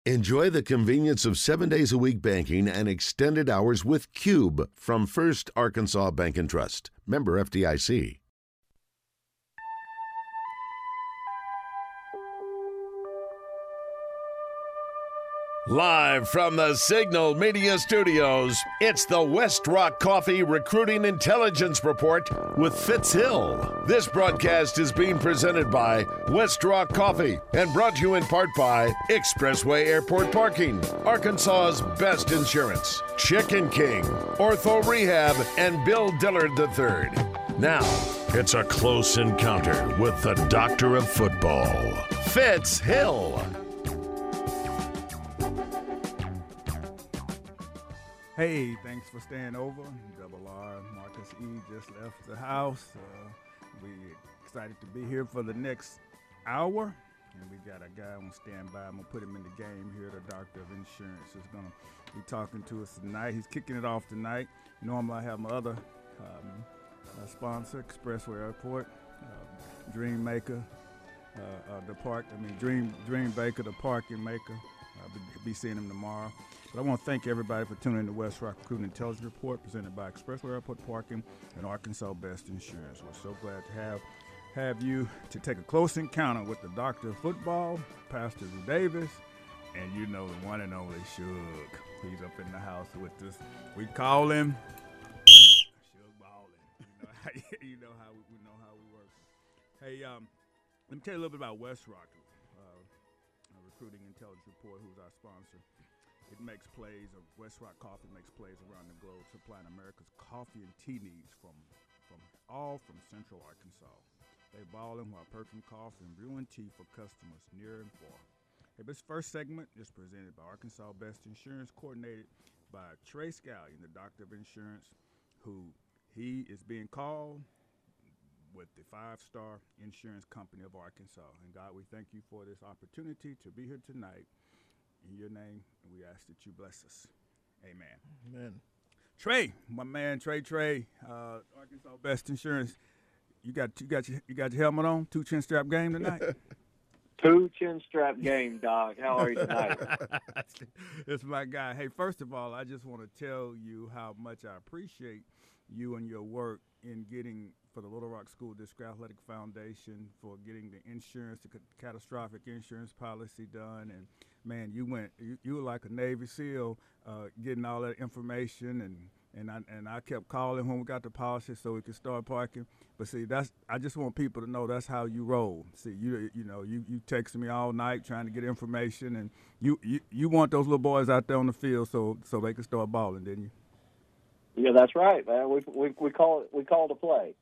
Enjoy the convenience of 7 days a week banking and extended hours with Cube from First Arkansas Bank and Trust. Member FDIC. Live from the Signal Media Studios, it's the West Rock Coffee Recruiting Intelligence Report with Fitz Hill. This broadcast is being presented by West Rock Coffee and brought to you in part by Expressway Airport Parking, Arkansas's best insurance, Chicken King, Ortho Rehab, and Bill Dillard III. Now, it's a close encounter with the Doctor of Football, Fitz Hill. Hey, thanks for staying over. Double R, Marcus E. just left the house. We excited to be here for the next hour. And we got a guy on standby. I'm going to put him in the game here. The Doctor of Insurance is going to be talking to us tonight. He's kicking it off tonight. Normally I have my other sponsor, Expressway Airport, Dream Maker, Dream Baker, the parking maker. I'll be seeing him tomorrow. But I want to thank everybody for tuning in to West Rock Recruiting Intelligence Report presented by Expressway Airport Parking and Arkansas Best Insurance. We're so glad to have you to take a close encounter with the Doctor of Football, Pastor Drew Davis, and you know the one and only Shug. He's up in the house with us. We call him Shug Ballin. You know how we work. Hey, let me tell you a little bit about West Rock Recruiting Intelligence Report, who's our sponsor. It makes plays. West Rock Coffee makes plays around the globe, supplying America's coffee and tea needs from Central Arkansas. They ballin' while perfume coffee and brewing tea for customers near and far. Hey, this first segment is presented by Arkansas Best Insurance, coordinated by Trey Scallion, the Doctor of Insurance, who he is being called with the 5-star insurance company of Arkansas. And God, we thank you for this opportunity to be here tonight. In your name, we ask that you bless us. Amen. Amen. Trey, my man, Trey, Arkansas Best Insurance. You got your helmet on? 2 chin strap game tonight. 2 chin strap game, Doc. How are you tonight? It's my guy. Hey, first of all, I just want to tell you how much I appreciate you and your work in getting for the Little Rock School District Athletic Foundation for getting the insurance, the catastrophic insurance policy done. And man, you were like a Navy SEAL, getting all that information, and I kept calling when we got the policy so we could start parking. But see, I just want people to know that's how you roll. See, you texted me all night trying to get information, and you want those little boys out there on the field so they could start balling, didn't you? Yeah, that's right, man. We call it a play.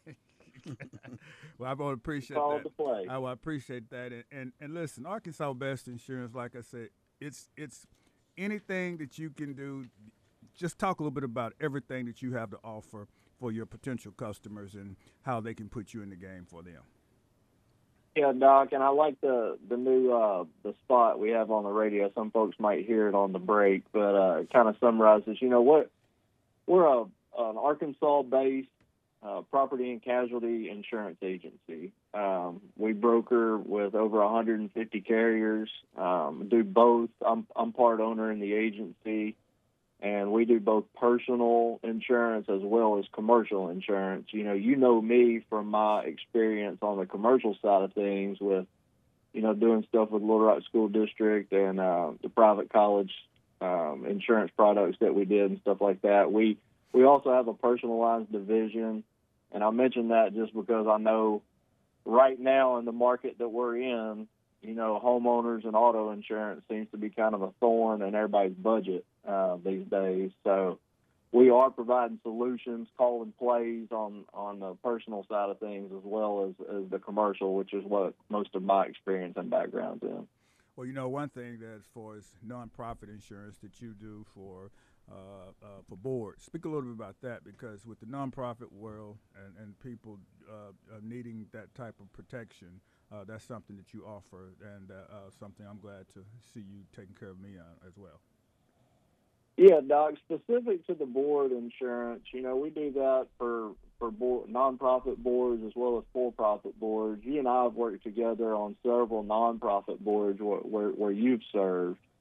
Well, I would appreciate call that. It a play. I would appreciate that. And listen, Arkansas Best Insurance, like I said, it's anything that you can do. Just talk a little bit about everything that you have to offer for your potential customers and how they can put you in the game for them. Yeah, Doc, and I like the new the spot we have on the radio. Some folks might hear it on the break, but it kind of summarizes. You know what? We're an Arkansas-based property and casualty insurance agency. We broker with over 150 carriers. Do both. I'm part owner in the agency, and we do both personal insurance as well as commercial insurance. You know me from my experience on the commercial side of things with, doing stuff with Little Rock School District and the private college insurance products that we did and stuff like that. We also have a personalized division, and I mention that just because I know right now in the market that we're in, homeowners and auto insurance seems to be kind of a thorn in everybody's budget these days. So we are providing solutions, calling plays on the personal side of things as well as the commercial, which is what most of my experience and background's in. Well, one thing that as far as nonprofit insurance that you do for boards, speak a little bit about that, because with the nonprofit world and people needing that type of protection, that's something that you offer, and something I'm glad to see you taking care of me on as well. Yeah, Doc, specific to the board insurance, we do that for nonprofit boards as well as for-profit boards. You and I have worked together on several nonprofit boards where you've served.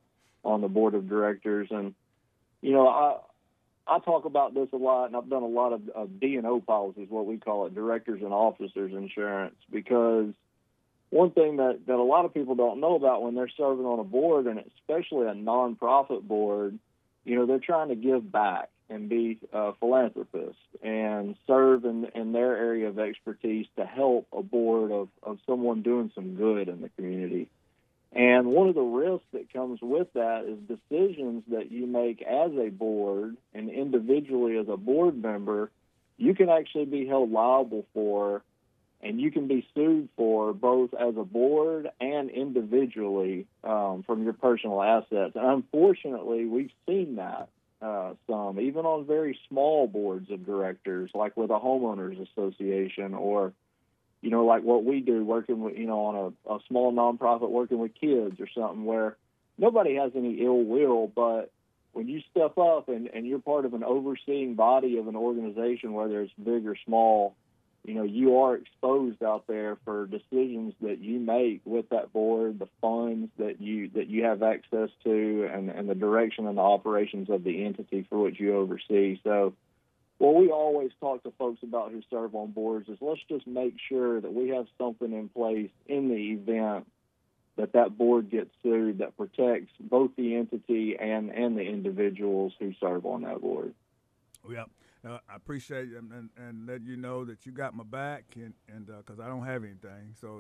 on the board of directors. And, you know, I talk about this a lot, and I've done a lot of D&O policies, what we call it, directors and officers insurance, because one thing that a lot of people don't know about when they're serving on a board, and especially a nonprofit board, you know, they're trying to give back and be philanthropists and serve in their area of expertise to help a board of someone doing some good in the community. And one of the risks that comes with that is decisions that you make as a board and individually as a board member, you can actually be held liable for, and you can be sued for both as a board and individually from your personal assets. And unfortunately, we've seen that some, even on very small boards of directors, like with a homeowners association, or, you know, like what we do, working with, you know, on a small nonprofit working with kids or something, where nobody has any ill will, but when you step up and you're part of an overseeing body of an organization, whether it's big or small, you know, you are exposed out there for decisions that you make with that board, the funds that you have access to, and the direction and the operations of the entity for which you oversee. So what we always talk to folks about who serve on boards is let's just make sure that we have something in place in the event that board gets sued that protects both the entity and the individuals who serve on that board. Yep. I appreciate it and let you know that you got my back, and because I don't have anything, so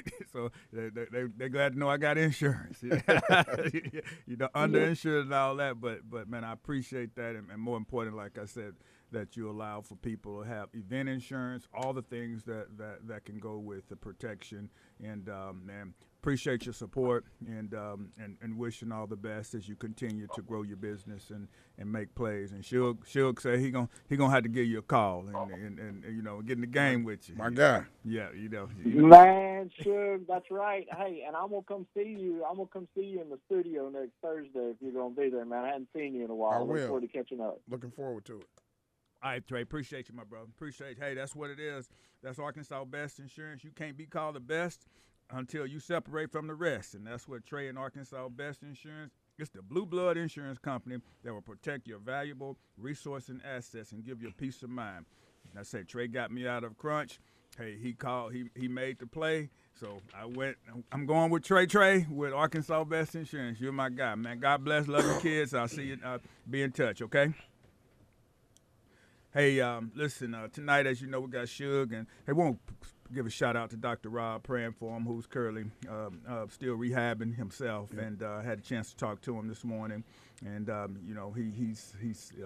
they're glad to know I got insurance. You know, underinsured and all that, but man, I appreciate that, and more important, like I said, that you allow for people to have event insurance, all the things that can go with the protection, and man, appreciate your support, and wishing all the best as you continue to grow your business and make plays. And Shug say he gonna have to give you a call and you know, get in the game with you. My guy. Yeah, you know. Man, Shug, that's right. Hey, and I'm gonna come see you. I'm gonna come see you in the studio next Thursday if you're gonna be there, man. I hadn't seen you in a while. I will. Look forward to catching up. Looking forward to it. All right, Trey, appreciate you, my brother. Appreciate. Hey, that's what it is. That's Arkansas Best Insurance. You can't be called the best until you separate from the rest, and that's what Trey and Arkansas Best Insurance. It's the blue blood insurance company that will protect your valuable resource and assets and give you peace of mind. And I say Trey got me out of crunch. Hey, he called. He made the play. So I went. I'm going with Trey with Arkansas Best Insurance. You're my guy, man. God bless. Love your kids. I'll see you. Be in touch. Okay. Hey, listen, tonight, as you know, we got Shug, and hey, we won't give a shout-out to Dr. Rob, praying for him, who's currently still rehabbing himself, and had a chance to talk to him this morning. And, you know, he's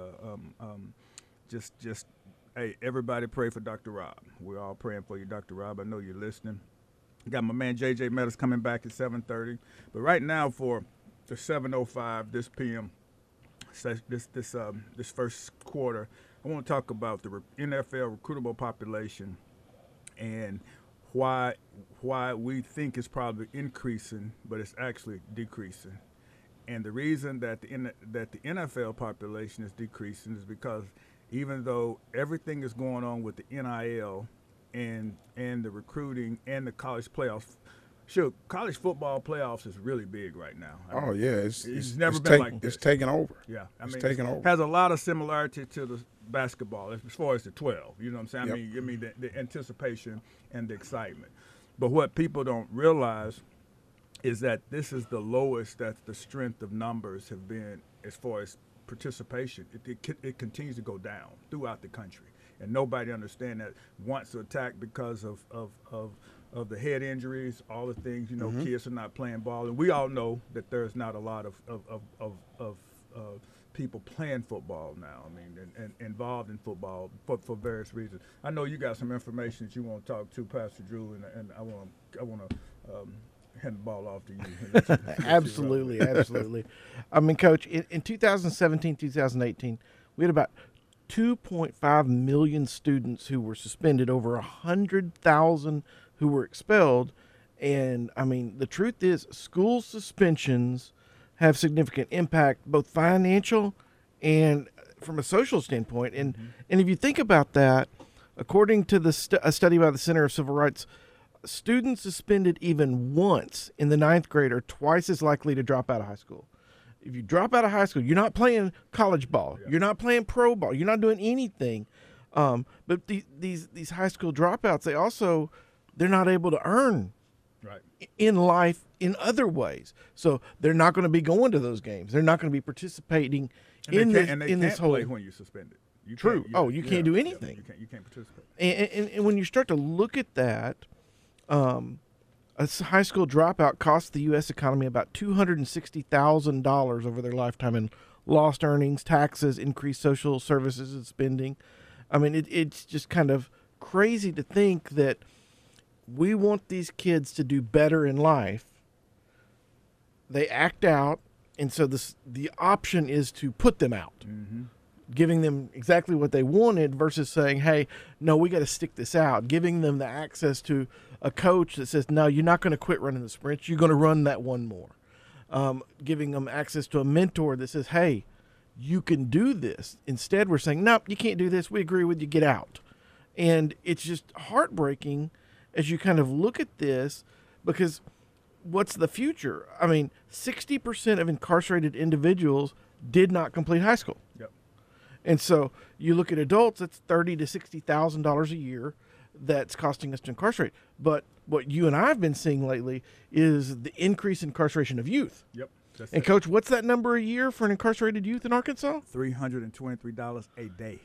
just, hey, everybody pray for Dr. Rob. We're all praying for you, Dr. Rob. I know you're listening. Got my man J.J. Meadows coming back at 7:30. But right now for the 7:05 this p.m., this first quarter, I want to talk about the NFL recruitable population and why we think it's probably increasing, but it's actually decreasing. And the reason that the NFL population is decreasing is because even though everything is going on with the NIL and the recruiting and the college playoffs, sure, college football playoffs is really big right now. I mean, it's never been like this. It's taking over. Yeah, it's taking over. Has a lot of similarity to the basketball as far as the 12. You know what I'm saying? Yep. I mean the anticipation and the excitement. But what people don't realize is that this is the lowest that the strength of numbers have been as far as participation. It continues to go down throughout the country, and nobody understands that. Wants to attack because of the head injuries, all the things, you know, kids are not playing ball. And we all know that there's not a lot of people playing football now. I mean, and involved in football for various reasons. I know you got some information that you want to talk to Pastor Drew, and I want to hand the ball off to you. Absolutely. I mean, Coach, in 2017, 2018, we had about 2.5 million students who were suspended, over 100,000 who were expelled. And, I mean, the truth is school suspensions have significant impact, both financial and from a social standpoint. And if you think about that, according to a study by the Center of Civil Rights, students suspended even once in the 9th grade are twice as likely to drop out of high school. if you drop out of high school, you're not playing college ball. You're not playing pro ball. You're not doing anything. But these high school dropouts, they're not able to earn in life in other ways. So they're not going to be going to those games. They're not going to be participating in this whole. Play when you're suspended. You can't do anything. You can't participate. And when you start to look at that, a high school dropout costs the U.S. economy about $260,000 over their lifetime in lost earnings, taxes, increased social services and spending. I mean, it's just kind of crazy to think that we want these kids to do better in life. They act out, and so the option is to put them out, giving them exactly what they wanted versus saying, hey, no, we got to stick this out, giving them the access to a coach that says, no, you're not going to quit running the sprints. You're going to run that one more. Giving them access to a mentor that says, hey, you can do this. Instead, we're saying, nope, you can't do this. We agree with you. Get out. And it's just heartbreaking as you kind of look at this, because what's the future? I mean, 60% of incarcerated individuals did not complete high school. Yep. And so you look at adults, it's $30,000 to $60,000 a year that's costing us to incarcerate. But what you and I have been seeing lately is the increase in incarceration of youth. Yep. And Coach, what's that number a year for an incarcerated youth in Arkansas? $323 a day.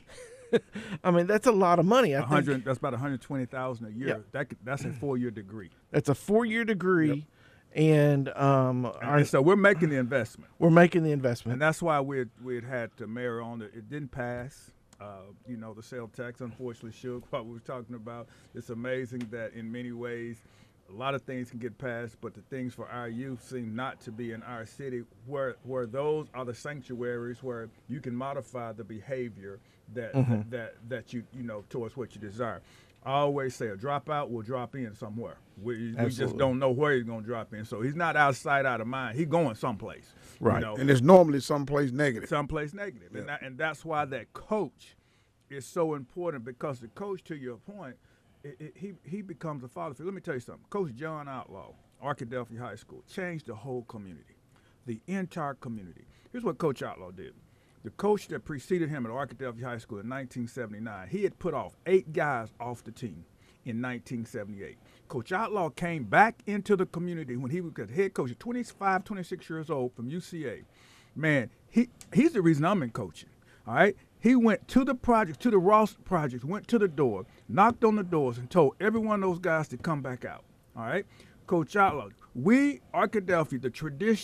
I mean, that's a lot of money. That's about $120,000 a year. Yep. That's a 4-year degree. That's a 4-year degree. Yep. And so we're making the investment. We're making the investment. And that's why we'd had the mayor on it. It didn't pass. The sale tax unfortunately shook what we were talking about. It's amazing that in many ways a lot of things can get passed, but the things for our youth seem not to be in our city, where those are the sanctuaries where you can modify the behavior that you towards what you desire. I always say a dropout will drop in somewhere. We just don't know where he's going to drop in. So he's not out of sight, out of mind. He's going someplace. Right. And it's normally someplace negative. Yeah. And that's why that coach is so important, because the coach, to your point, he becomes a father figure. Let me tell you something. Coach John Outlaw, Arkadelphia High School, changed the whole community, the entire community. Here's what Coach Outlaw did. The coach that preceded him at Arkadelphia High School in 1979, he had put off 8 guys off the team in 1978. Coach Outlaw came back into the community when he was the head coach at 25, 26 years old from UCA. Man, he's the reason I'm in coaching, all right? He went to the project, to the Ross projects, went to the door, knocked on the doors, and told every one of those guys to come back out, all right? Coach Outlaw, Arkadelphia, the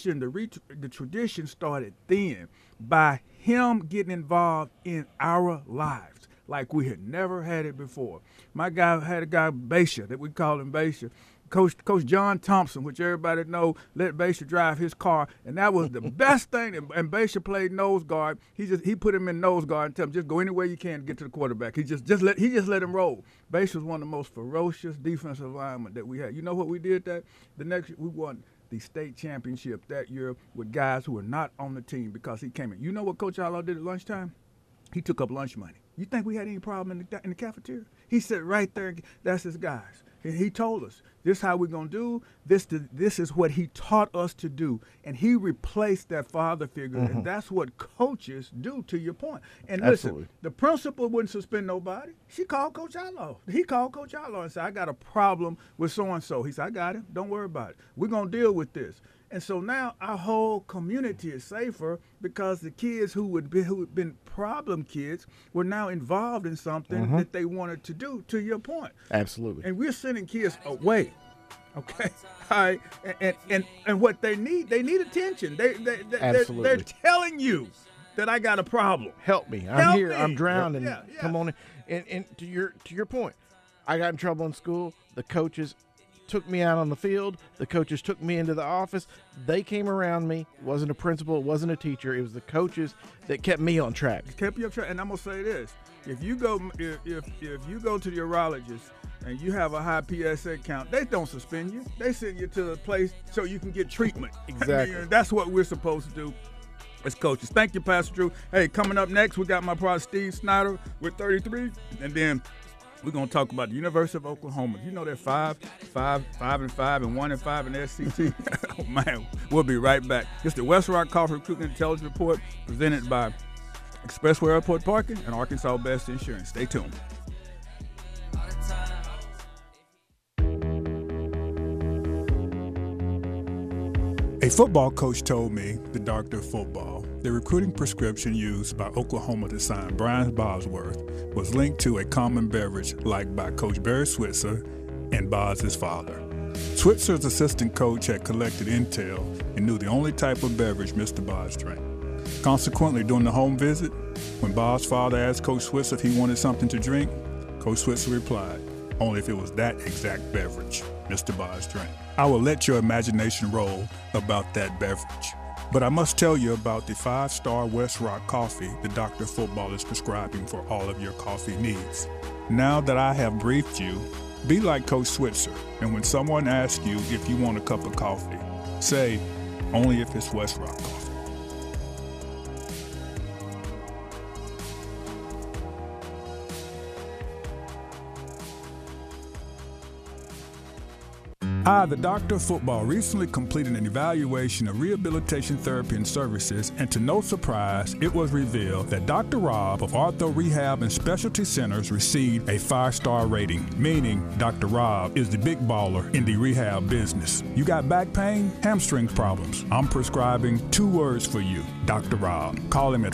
tradition started then by him getting involved in our lives like we had never had it before. My guy had a guy, Baisha, that we call him Baisha. Coach John Thompson, which everybody know, let Baisha drive his car, and that was the best thing. And Baisha played nose guard. He put him in nose guard and tell him just go anywhere you can to get to the quarterback. He just let him roll. Baisha was one of the most ferocious defensive linemen that we had. You know what we did that? The next we won the state championship that year with guys who were not on the team because he came in. You know what Coach Outlaw did at lunchtime? He took up lunch money. You think we had any problem in the cafeteria? He said right there, that's his guys. He told us, this is how we're going to do, this is what he taught us to do. And he replaced that father figure, and that's what coaches do, to your point. And listen, the principal wouldn't suspend nobody. She called Coach Outlaw. He called Coach Outlaw and said, I got a problem with so-and-so. He said, I got him. Don't worry about it. We're going to deal with this. And so now our whole community is safer because the kids who had been problem kids were now involved in something that they wanted to do, to your point. Absolutely. And we're sending kids away. Okay. All right. And what they need attention. They're telling you that I got a problem. Help me. I'm here. I'm drowning. Yeah. Come on in. And to your point, I got in trouble in school. The coaches took me out on the field. The coaches took me into the office. They came around me. It wasn't a principal. It wasn't a teacher. It was the coaches that kept me on track. Kept you on track. And I'm gonna say this: if you go to the urologist and you have a high PSA count, they don't suspend you. They send you to a place so you can get treatment. Exactly. I mean, that's what we're supposed to do as coaches. Thank you, Pastor Drew. Hey, coming up next, we got my brother Steve Snyder with 33, and then We're going to talk about the University of Oklahoma. You know they're 5-5, 5-5, and 1-5 in the SEC. Oh, man, we'll be right back. It's the West Rock Coffee Recruiting Intelligence Report presented by Expressway Airport Parking and Arkansas Best Insurance. Stay tuned. A football coach told me, the doctor of football, the recruiting prescription used by Oklahoma to sign Brian Bosworth was linked to a common beverage liked by Coach Barry Switzer and Bos's father. Switzer's assistant coach had collected intel and knew the only type of beverage Mr. Bos drank. Consequently, during the home visit, when Bos' father asked Coach Switzer if he wanted something to drink, Coach Switzer replied, only if it was that exact beverage Mr. Bos drank. I will let your imagination roll about that beverage. But I must tell you about the 5-star West Rock coffee the Dr. Football is prescribing for all of your coffee needs. Now that I have briefed you, be like Coach Switzer, and when someone asks you if you want a cup of coffee, say, only if it's West Rock coffee. I, the Doctor of Football, recently completed an evaluation of rehabilitation therapy and services, and to no surprise, it was revealed that Dr. Rob of Ortho Rehab and Specialty Centers received a 5-star rating, meaning Dr. Rob is the big baller in the rehab business. You got back pain, hamstring problems? I'm prescribing 2 words for you, Dr. Rob. Call him at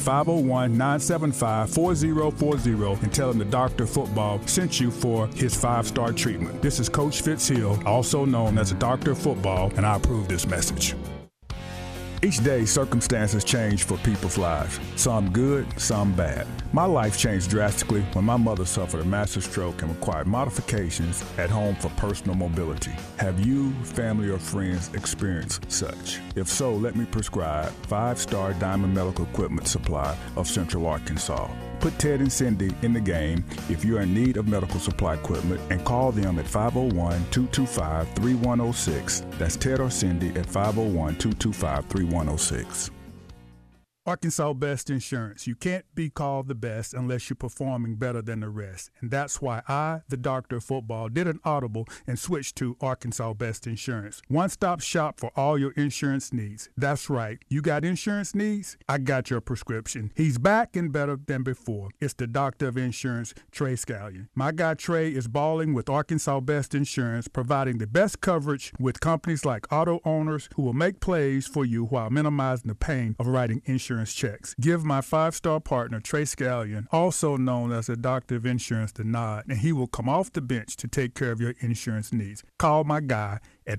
501-975-4040 and tell him the Doctor of Football sent you for his 5-star treatment. This is Coach Fitzhill, also known as a Doctor of Football, and I approve this message. Each day, circumstances change for people's lives. Some good, some bad. My life changed drastically when my mother suffered a massive stroke and required modifications at home for personal mobility. Have you, family, or friends experienced such? If so, let me prescribe 5-star Diamond Medical Equipment Supply of Central Arkansas. Put Ted and Cindy in the game if you're in need of medical supply equipment, and call them at 501-225-3106. That's Ted or Cindy at 501-225-3106. Arkansas Best Insurance. You can't be called the best unless you're performing better than the rest. And that's why I, the Doctor of Football, did an audible and switched to Arkansas Best Insurance. One-stop shop for all your insurance needs. That's right. You got insurance needs? I got your prescription. He's back and better than before. It's the Doctor of Insurance, Trey Scallion. My guy Trey is balling with Arkansas Best Insurance, providing the best coverage with companies like Auto Owners who will make plays for you while minimizing the pain of writing insurance checks. Give my 5-star partner, Trey Scallion, also known as the Doctor of Insurance, the nod, and he will come off the bench to take care of your insurance needs. Call my guy at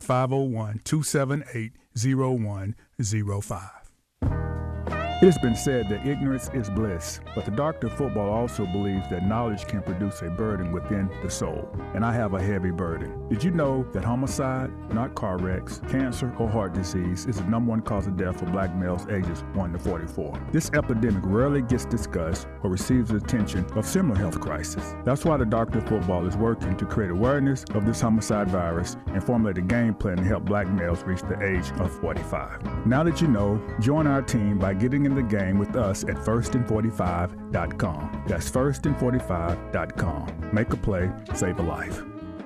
501-278-0105. It has been said that ignorance is bliss, but the Doctor of Football also believes that knowledge can produce a burden within the soul, and I have a heavy burden. Did you know that homicide, not car wrecks, cancer, or heart disease is the #1 cause of death for black males ages 1 to 44? This epidemic rarely gets discussed or receives the attention of similar health crises. That's why the Doctor of Football is working to create awareness of this homicide virus and formulate a game plan to help black males reach the age of 45. Now that you know, join our team by getting in the game with us at firstin45.com. That's firstin45.com. Make a play, save a life.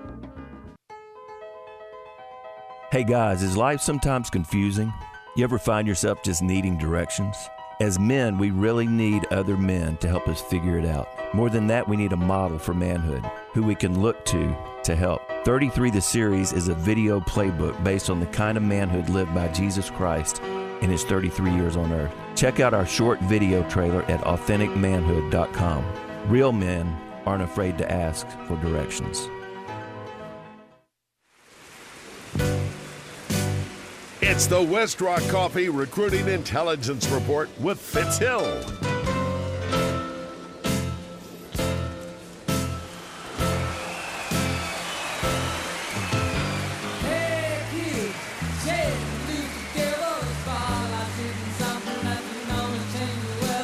Hey guys, is life sometimes confusing? You ever find yourself just needing directions? As men, we really need other men to help us figure it out. More than that, we need a model for manhood who we can look to help. 33 The Series is a video playbook based on the kind of manhood lived by Jesus Christ in his 33 years on earth. Check out our short video trailer at authenticmanhood.com. Real men aren't afraid to ask for directions. It's the West Rock Coffee Recruiting Intelligence Report with Fitzhill.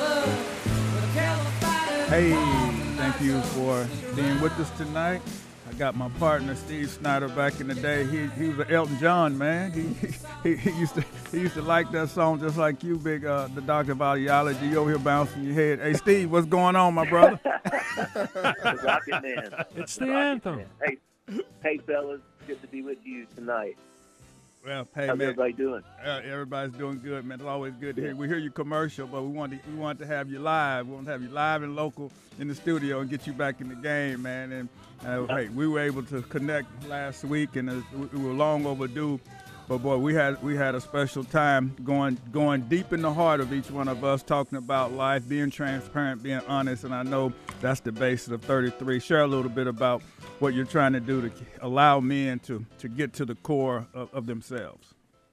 Hey, thank you for being with us tonight. I got my partner Steve Snyder back in the day. He was an Elton John man. He used to like that song just like you, big the Doctor of Audiology. You over here bouncing your head. Hey Steve, what's going on, my brother? The Rocket Man. It's the anthem. Man. Hey fellas, good to be with you tonight. Well, hey, How's man. everybody doing? Everybody's doing good, man. It's always good to hear. We hear you commercial, but we want to have you live. We want to have you live and local in the studio and get you back in the game, man. And hey, we were able to connect last week, and we were long overdue. But boy, we had a special time going deep in the heart of each one of us, talking about life, being transparent, being honest, and I know that's the basis of 33. Share a little bit about what you're trying to do to allow men to get to the core of themselves.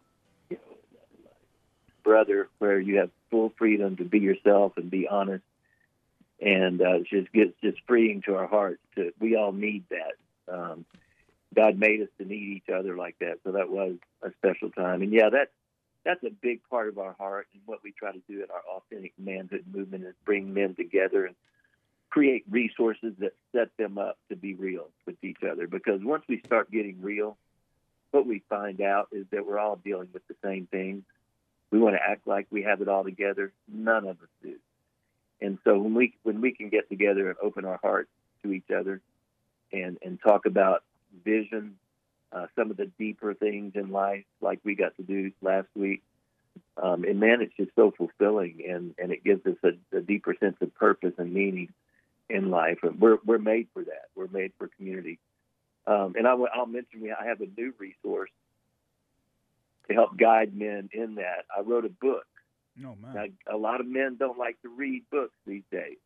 Brother, where you have full freedom to be yourself and be honest, and just freeing to our hearts. We all need that. God made us to need each other like that, so that was a special time. And yeah, that's a big part of our heart, and what we try to do in our Authentic Manhood movement is bring men together and create resources that set them up to be real with each other. Because once we start getting real, what we find out is that we're all dealing with the same things. We want to act like we have it all together. None of us do. And so when we can get together and open our hearts to each other and talk about vision, some of the deeper things in life, like we got to do last week, and man, it's just so fulfilling, and it gives us a deeper sense of purpose and meaning in life. And we're made for that. We're made for community. And I'll mention I have a new resource to help guide men in that. I wrote a book. Oh, man. Now, a lot of men don't like to read books these days,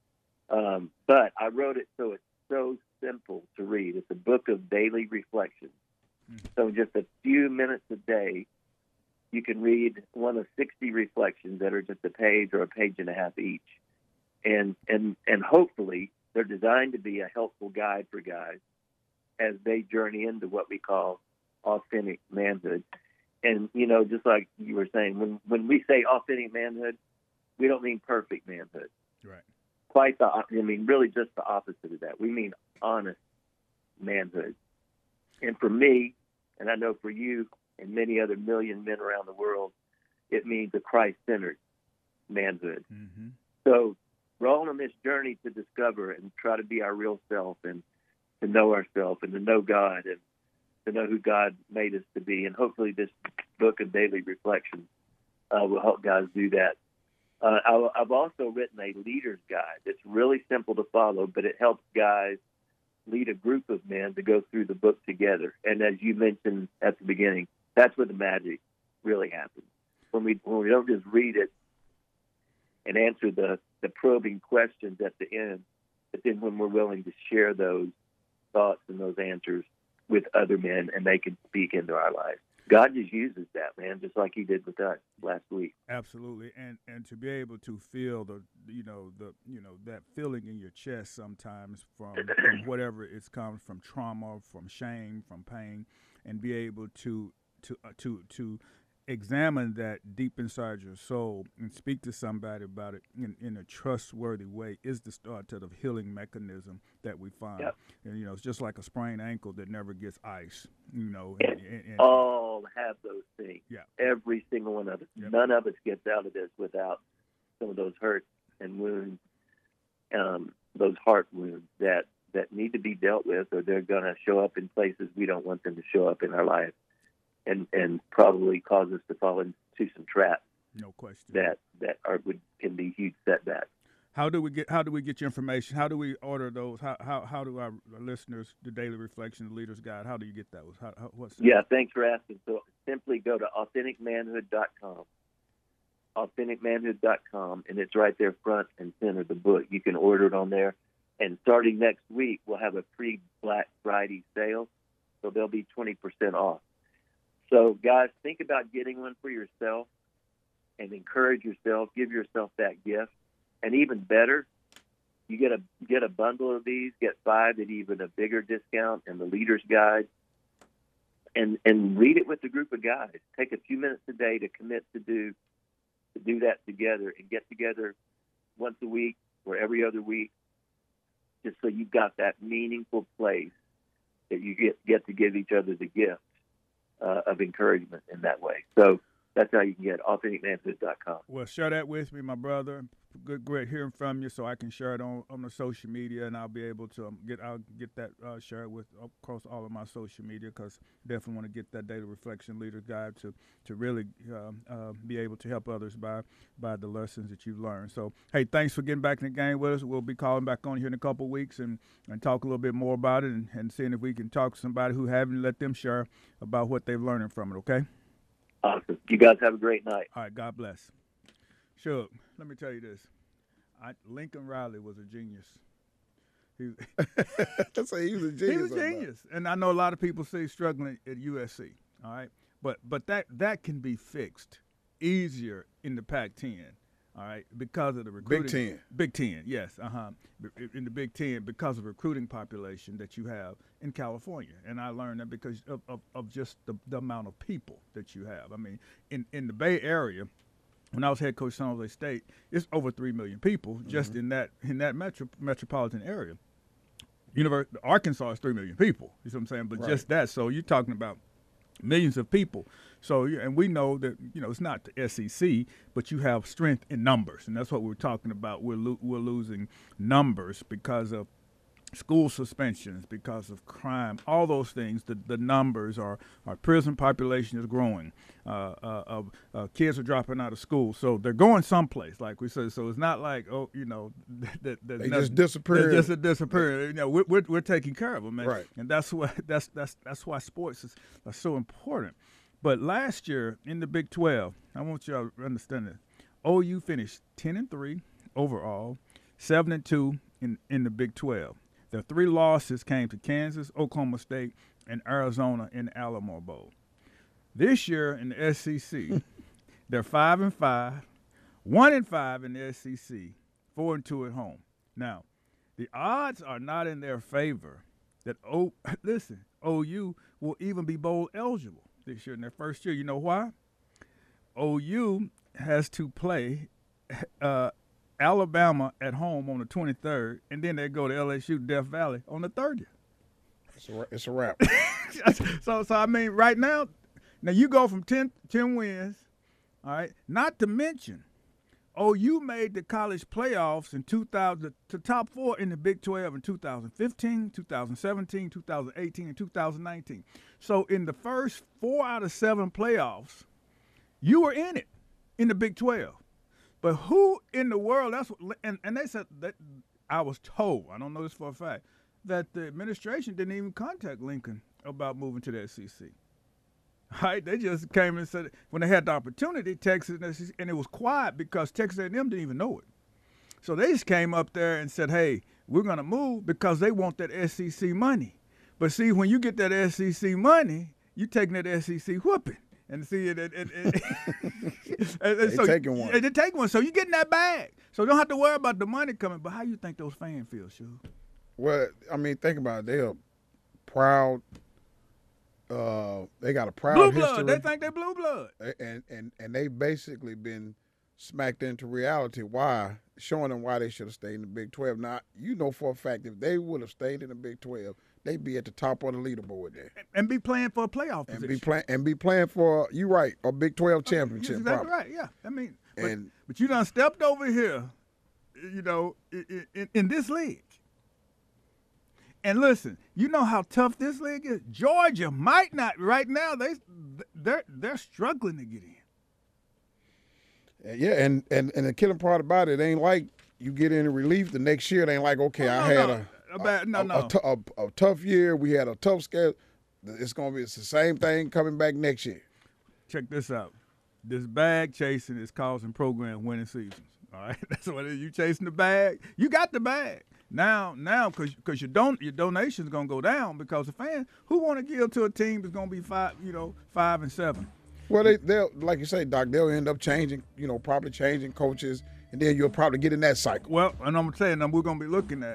but I wrote it so it's so simple to read. It's a book of daily reflections. So in just a few minutes a day, you can read one of 60 reflections that are just a page or a page and a half each. And hopefully they're designed to be a helpful guide for guys as they journey into what we call authentic manhood. And, just like you were saying, when we say authentic manhood, we don't mean perfect manhood. Right. Really just the opposite of that. We mean honest manhood. And for me, and I know for you and many other million men around the world, it means a Christ-centered manhood. Mm-hmm. So we're all on this journey to discover and try to be our real self and to know ourselves and to know God and to know who God made us to be. And hopefully this book of daily reflections will help guys do that. I've also written a leader's guide that's really simple to follow, but it helps guys lead a group of men to go through the book together. And as you mentioned at the beginning, that's where the magic really happens. When we don't just read it and answer the probing questions at the end, but then when we're willing to share those thoughts and those answers with other men and they can speak into our lives. God just uses that, man, just like he did with us last week. Absolutely. And to be able to feel that feeling in your chest sometimes from whatever it's come from, trauma, from shame, from pain, and be able to examine that deep inside your soul and speak to somebody about it in a trustworthy way is the start to the healing mechanism that we find. Yep. And, it's just like a sprained ankle that never gets ice, And all have those things. Yeah. Every single one of us. Yep. None of us gets out of this without some of those hurts and wounds, those heart wounds that need to be dealt with, or they're going to show up in places we don't want them to show up in our life. And probably cause us to fall into some traps. No question. That can be huge setbacks. How do we get your information? How do we order those? How do our listeners, the Daily Reflection, the Leader's Guide, how do you get those? What's that? Yeah, thanks for asking. So simply go to AuthenticManhood.com. AuthenticManhood.com, and it's right there front and center of the book. You can order it on there. And starting next week, we'll have a pre-Black Friday sale, so they'll be 20% off. So, guys, think about getting one for yourself and encourage yourself. Give yourself that gift. And even better, you get a bundle of these, get 5 at even a bigger discount, and the Leader's Guide, and read it with a group of guys. Take a few minutes a day to commit to do that together and get together once a week or every other week, just so you've got that meaningful place that you get to give each other the gift of encouragement in that way. So that's how you can get AuthenticManhood.com. Well, share that with me, my brother. Great hearing from you, so I can share it on the social media, and I'll be able to get that shared with across all of my social media, because definitely want to get that Daily Reflection Leader's Guide to really be able to help others by the lessons that you've learned. So, hey, thanks for getting back in the game with us. We'll be calling back on here in a couple of weeks and talk a little bit more about it and seeing if we can talk to somebody who haven't, let them share about what they've learned from it, okay? Awesome. You guys have a great night. All right, God bless. Sure. Let me tell you this. Lincoln Riley was a genius. That's he was a genius. He was a genius. And I know a lot of people say he's struggling at USC, all right? But that can be fixed easier in the Pac-10, all right, because of the recruiting. Big Ten. Big Ten, yes, in the Big Ten, because of recruiting population that you have in California. And I learned that because of just the amount of people that you have. I mean, in the Bay Area, when I was head coach of San Jose State, it's over 3 million people just in that metropolitan area. Arkansas is 3 million people. You see what I'm saying? But just that, so you're talking about millions of people. So, and we know that, it's not the SEC, but you have strength in numbers, and that's what we're talking about. We're losing numbers because of school suspensions, because of crime, all those things. The numbers our prison population is growing. Kids are dropping out of school, so they're going someplace, like we said. So it's not like they just disappear. They just disappear. We're taking care of them, man. Right. And that's why sports are so important. But last year in the Big 12, I want y'all to understand this. OU finished 10-3 overall, 7-2 in the Big 12. Their 3 losses came to Kansas, Oklahoma State, and Arizona in the Alamo Bowl. This year in the SEC, they're 5-5, 1-5 in the SEC, 4-2 at home. Now, the odds are not in their favor that OU will even be bowl eligible this year in their first year. You know why? OU has to play Alabama at home on the 23rd, and then they go to LSU Death Valley on the 30th. It's a wrap. So I mean, right now you go from 10 wins, all right, not to mention OU made the college playoffs in 2000 to top 4 in the Big 12 in 2015, 2017, 2018, and 2019. So in the first 4 out of 7 playoffs, you were in it in the Big 12. But who in the world? And they said that I was told, I don't know this for a fact, that the administration didn't even contact Lincoln about moving to the SEC. Right? They just came and said when they had the opportunity, Texas and SEC, and it was quiet because Texas A&M didn't even know it. So they just came up there and said, "Hey, we're going to move," because they want that SEC money. But see, when you get that SEC money, you taking that SEC whooping. And see it, so taking one. They're taking one. So you're getting that bag. So you don't have to worry about the money coming. But how you think those fans feel, Shu? Well, I mean, think about it. They are proud. They got a proud blue history. Blood. They think they're blue blood. And they've basically been smacked into reality. Why? Showing them why they should have stayed in the Big 12. Now, you know for a fact if they would have stayed in the Big 12, they'd be at the top of the leaderboard there. And be playing for a playoff position. And be playing for, you're right, a Big 12 championship. That's exactly right, yeah. I mean, but you done stepped over here, in this league. And listen, you know how tough this league is? Georgia might not, right now, they're struggling to get in. Yeah, and the killing part about it ain't like you get any relief the next year. It ain't like, okay, I had a tough year. We had a tough schedule. It's the same thing coming back next year. Check this out. This bag chasing is causing program winning seasons. All right, that's what it is. You chasing the bag. You got the bag. Now, because your donation is gonna go down because the fans who want to give to a team is gonna be 5-7. Well, they'll like you say, Doc. They'll end up changing, probably changing coaches, and then you'll probably get in that cycle. Well, and I'm saying, we're gonna be looking at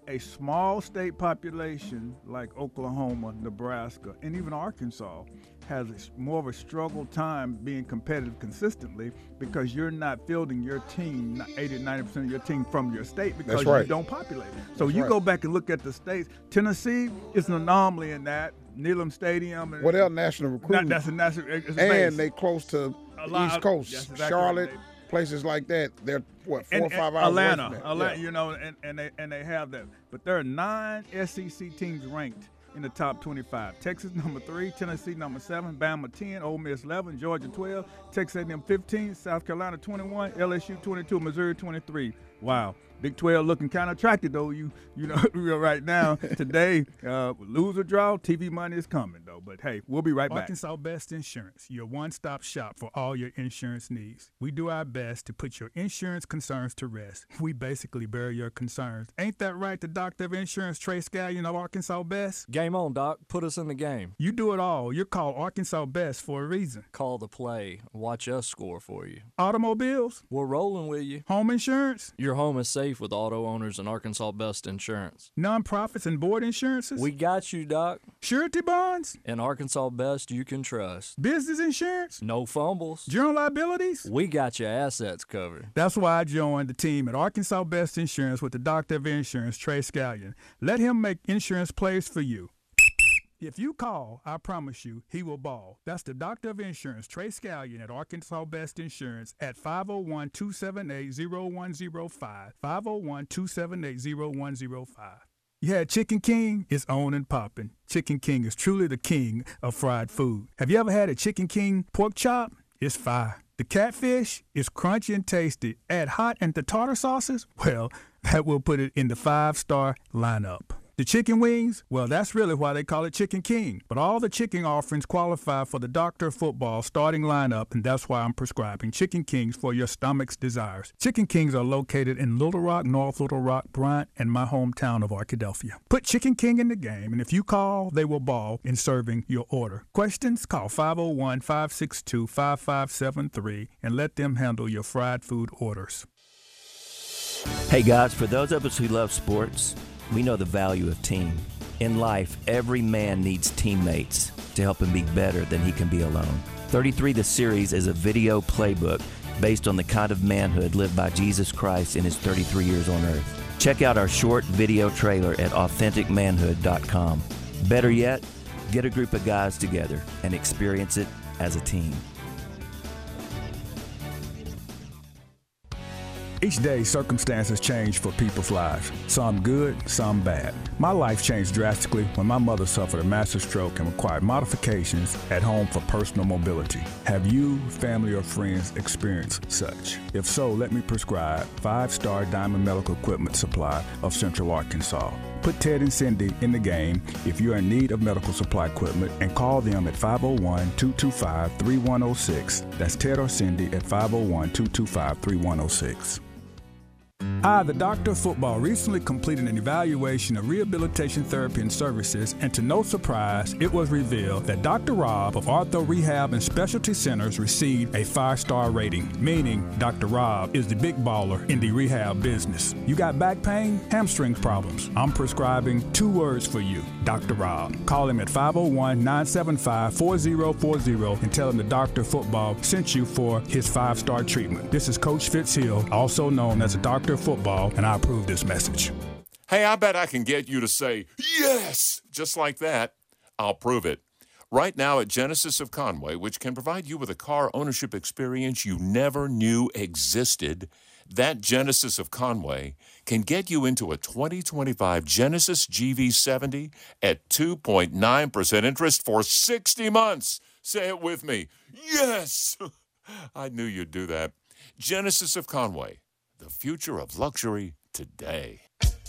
a small state population like Oklahoma, Nebraska, and even Arkansas has more of a struggle time being competitive consistently because you're not fielding your team, 80-90% of your team from your state because you don't populate it. So you go back and look at the states. Tennessee is an anomaly in that. Neyland Stadium. Well, they're national recruiting. That's a national. And they close to East Coast, exactly. Charlotte, places like that. They're 4 or 5 hours Atlanta, away from that. you know, and they have that. But there are 9 SEC teams ranked in the top 25. Texas number 3, Tennessee number 7, Bama 10, Ole Miss 11, Georgia 12, Texas A&M 15, South Carolina 21, LSU 22, Missouri 23. Wow. Big 12 looking kind of attractive, though. You know, right now, today, lose or draw, TV money is coming, though. But, hey, we'll be right back. Arkansas Best Insurance, your one-stop shop for all your insurance needs. We do our best to put your insurance concerns to rest. We basically bury your concerns. Ain't that right, the doctor of insurance, Trey Scallion of Arkansas Best? Game on, Doc. Put us in the game. You do it all. You're called Arkansas Best for a reason. Call the play. Watch us score for you. Automobiles? We're rolling with you. Home insurance? Your home is safe with auto owners and Arkansas Best Insurance. Nonprofits and board insurances? We got you, Doc. Surety bonds? And Arkansas Best you can trust. Business insurance? No fumbles. General liabilities? We got your assets covered. That's why I joined the team at Arkansas Best Insurance with the doctor of insurance, Trey Scallion. Let him make insurance plays for you. If you call, I promise you, he will ball. That's the doctor of insurance, Trey Scallion at Arkansas Best Insurance at 501-278-0105, 501-278-0105. You had Chicken King? It's on and popping. Chicken King is truly the king of fried food. Have you ever had a Chicken King pork chop? It's fire. The catfish is crunchy and tasty. Add hot and the tartar sauces? Well, that will put it in the 5-star lineup. The chicken wings? Well, that's really why they call it Chicken King. But all the chicken offerings qualify for the Doctor of Football starting lineup, and that's why I'm prescribing Chicken Kings for your stomach's desires. Chicken Kings are located in Little Rock, North Little Rock, Bryant, and my hometown of Arkadelphia. Put Chicken King in the game, and if you call, they will ball in serving your order. Questions? Call 501-562-5573 and let them handle your fried food orders. Hey guys, for those of us who love sports, we know the value of team. In life, every man needs teammates to help him be better than he can be alone. 33 The Series is a video playbook based on the kind of manhood lived by Jesus Christ in his 33 years on earth. Check out our short video trailer at authenticmanhood.com. Better yet, get a group of guys together and experience it as a team. Each day, circumstances change for people's lives. Some good, some bad. My life changed drastically when my mother suffered a massive stroke and required modifications at home for personal mobility. Have you, family, or friends experienced such? If so, let me prescribe 5-star Diamond Medical Equipment Supply of Central Arkansas. Put Ted and Cindy in the game if you're in need of medical supply equipment and call them at 501-225-3106. That's Ted or Cindy at 501-225-3106. I, the Doctor of Football, recently completed an evaluation of rehabilitation therapy and services, and to no surprise, it was revealed that Dr. Rob of Ortho Rehab and Specialty Centers received a 5-star rating, meaning Dr. Rob is the big baller in the rehab business. You got back pain, hamstring problems? I'm prescribing 2 words for you, Dr. Rob. Call him at 501-975-4040 and tell him the Doctor of Football sent you for his 5-star treatment. This is Coach Fitzhill, also known as the Doctor of Football, and I approve this message. Hey, I bet I can get you to say, yes, just like that. I'll prove it. Right now at Genesis of Conway, which can provide you with a car ownership experience you never knew existed, that Genesis of Conway can get you into a 2025 Genesis GV70 at 2.9% interest for 60 months. Say it with me. Yes! I knew you'd do that. Genesis of Conway. The future of luxury today.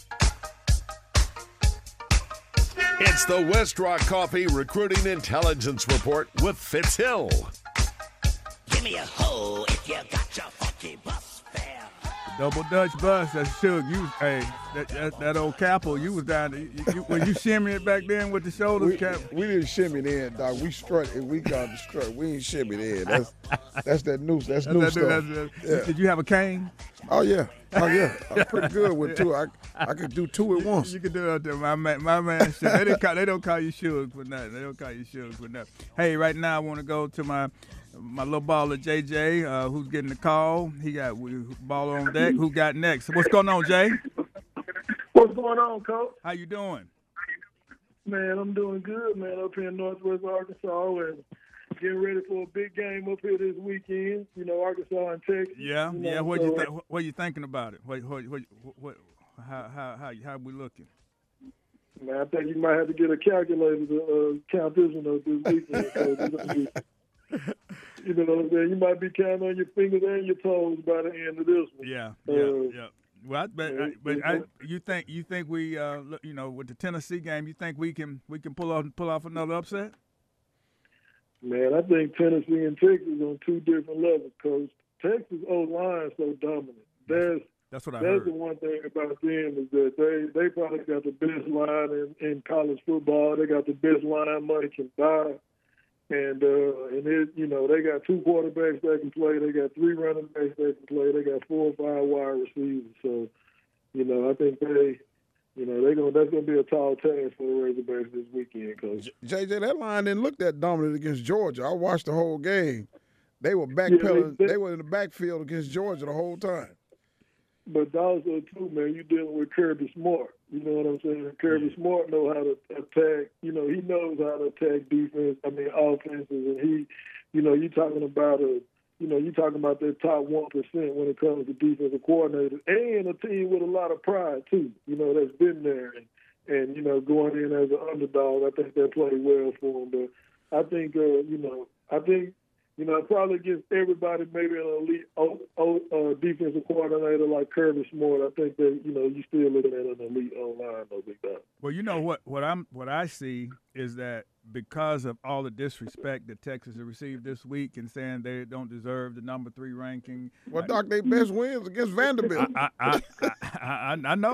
It's the West Rock Coffee Recruiting Intelligence Report with Fitzhill. Give me a hoe if you got your funky bus fare. Double Dutch bus. That's Suge. You, hey, that old capo. You was down. When you shimmy it back then with the shoulders cap. We didn't shimmy then, dog. We strut. We got the strut. We ain't shimmy then. That's that new. That's new stuff. Yeah. Did you have a cane? Oh yeah. I'm pretty good with two. I could do two at once. You can do it. My man. They don't call you Suge for nothing. Hey, right now I want to go to my little baller JJ, who's getting the call. He got baller on deck. Who got next? What's going on, Jay? What's going on, Coach? How you doing? Man, I'm doing good, man. Up here in Northwest Arkansas, and getting ready for a big game up here this weekend. You know, Arkansas and Texas. Yeah. What are you thinking about it? How we looking? Man, I think you might have to get a calculator to count this one up this weekend. You know what I'm saying? You might be counting on your fingers and your toes by the end of this one. Yeah. Well, you think we, with the Tennessee game, you think we can pull off another upset? Man, I think Tennessee and Texas on two different levels, Coach. Texas O-line is so dominant. That's what I heard. That's the one thing about them is that they probably got the best line in college football. They got the best line money can buy. And they got two quarterbacks that can play. They got three running backs that can play. They got 4 or 5 wide receivers. So, I think that's gonna be a tall task for the Razorbacks this weekend, Coach. JJ, that line didn't look that dominant against Georgia. I watched the whole game. They were backpedaling. They were in the backfield against Georgia the whole time. But also, too, man, you're dealing with Kirby Smart. You know what I'm saying? Kirby Smart knows how to attack. He knows how to attack offenses. And you're talking about that top 1% when it comes to defensive coordinators and a team with a lot of pride, too, that's been there. And going in as an underdog, I think that played well for them. But I think, probably against everybody, maybe an elite defensive coordinator like Kirby Smart, I think that, you still looking at an elite O-line, no big doubt. Well, what I see is that because of all the disrespect that Texas has received this week and saying they don't deserve the number 3 ranking. Well, Doc, their best wins against Vanderbilt. I know.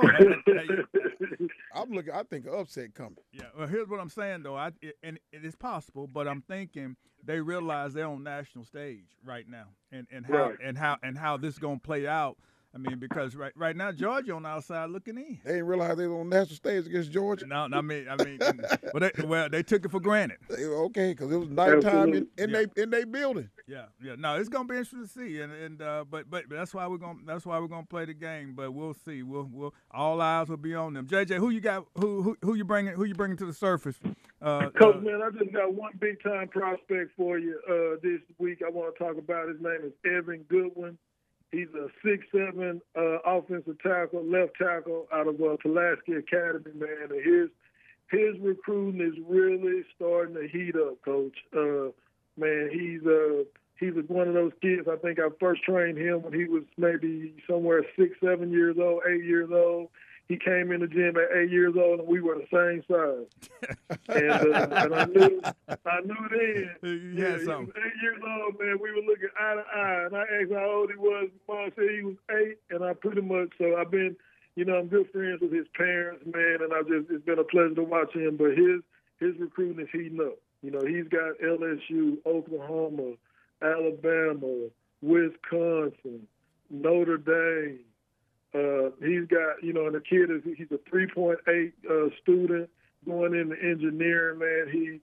I think an upset coming. Yeah. Well, here's what I'm saying though. And it is possible, but I'm thinking they realize they're on national stage right now, and how this is gonna play out. I mean, because right now Georgia on the outside looking in. They didn't realize they were on national stage against Georgia. No, I mean, they took it for granted. Okay, because it was nighttime in they building. Yeah. No, it's gonna be interesting to see, but that's why we're gonna play the game. But we'll see. We'll all eyes will be on them. JJ, who you got? Who you bringing to the surface? Coach, man, I just got one big time prospect for you this week. I want to talk about. His name is Evan Goodwin. He's a 6'7" offensive tackle, left tackle out of Pulaski Academy, man. And his recruiting is really starting to heat up, Coach. Man, he's one of those kids. I think I first trained him when he was maybe somewhere 6, 7 years old, 8 years old. He came in the gym at 8 years old, and we were the same size. And I knew then. He was 8 years old, man. We were looking eye to eye, and I asked how old he was. Mom said he was 8, and I pretty much. So I've been, I'm good friends with his parents, man, and it's been a pleasure to watch him. But his recruiting is heating up. He's got LSU, Oklahoma, Alabama, Wisconsin, Notre Dame. He's got, and the kid he's a 3.8 student going into engineering, man.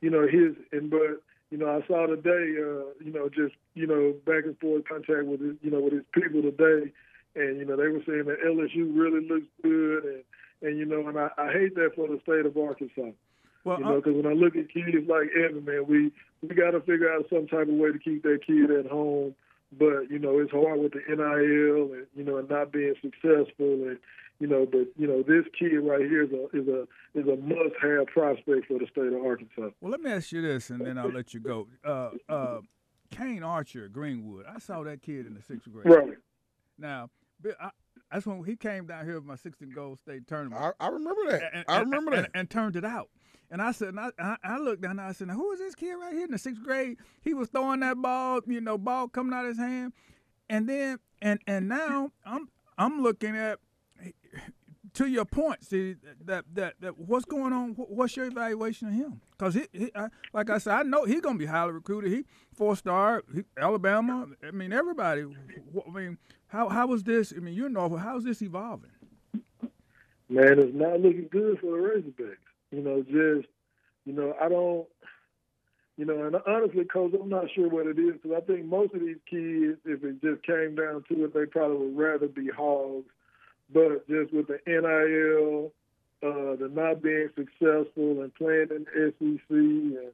I saw today, back and forth contact with his people today, and they were saying that LSU really looks good, and I hate that for the state of Arkansas. Well, because when I look at kids like Evan, man, we got to figure out some type of way to keep that kid at home. But, it's hard with the NIL and not being successful. And, this kid right here is a must-have prospect for the state of Arkansas. Well, let me ask you this, and then I'll let you go. Kane Archer, Greenwood, I saw that kid in the 6th grade. Right. Now, that's when he came down here with my 6th and gold state tournament. I remember that. And turned it out. And I said, I looked down and I said, now, who is this kid right here in the 6th grade? He was throwing that ball, ball coming out of his hand. And then, and now I'm looking at, to your point, see that what's going on. What's your evaluation of him? Because like I said, I know he's gonna be highly recruited. He 4-star, Alabama. I mean, everybody. I mean, how was this? I mean, how is this evolving? Man, it's not looking good for the Razorbacks. I don't. And honestly, Coach, I'm not sure what it is, because I think most of these kids, if it just came down to it, they probably would rather be Hogs. But just with the NIL, the not being successful and playing in the SEC, and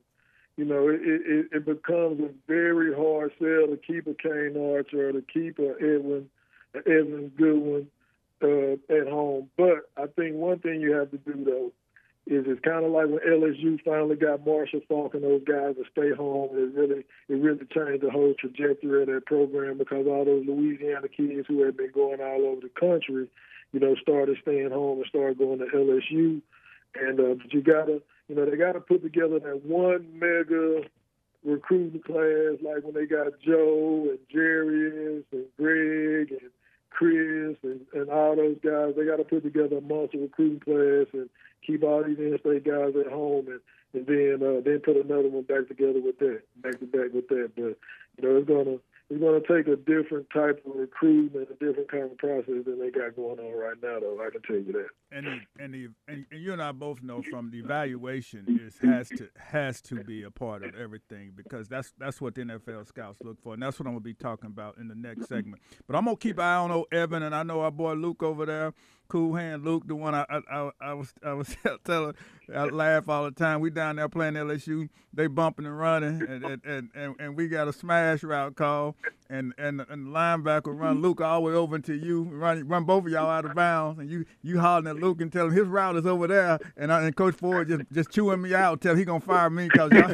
it becomes a very hard sell to keep a Kane Archer or to keep a Evan Goodwin at home. But I think one thing you have to do though is it's kind of like when LSU finally got Marshall Faulk and those guys to stay home. It really changed the whole trajectory of that program, because all those Louisiana kids who had been going all over the country, started staying home and started going to LSU. And but they gotta put together that one mega recruiting class, like when they got Joe and Jarius and Greg and Chris and all those guys. They got to put together a monster recruiting class and keep all these in-state guys at home, and then put another one back together with that, back to back with that. But it's gonna take a different type of recruitment, a different kind of process than they got going on right now, though. I can tell you that. And you and I both know from the evaluation has to be a part of everything, because that's what the NFL scouts look for, and that's what I'm gonna be talking about in the next segment. But I'm gonna keep an eye on old Evan, and I know our boy Luke over there, Cool Hand Luke, the one I was telling. I laugh all the time. We down there playing LSU. They bumping and running, and we got a smash route call, and the linebacker run Luke all the way over to you, run both of y'all out of bounds, and you hollering at Luke and tell him his route is over there, and Coach Ford just chewing me out, tell he gonna fire me because y'all.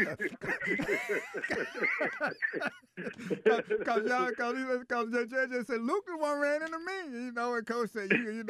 Because JJ said Luke the one ran into me, and Coach said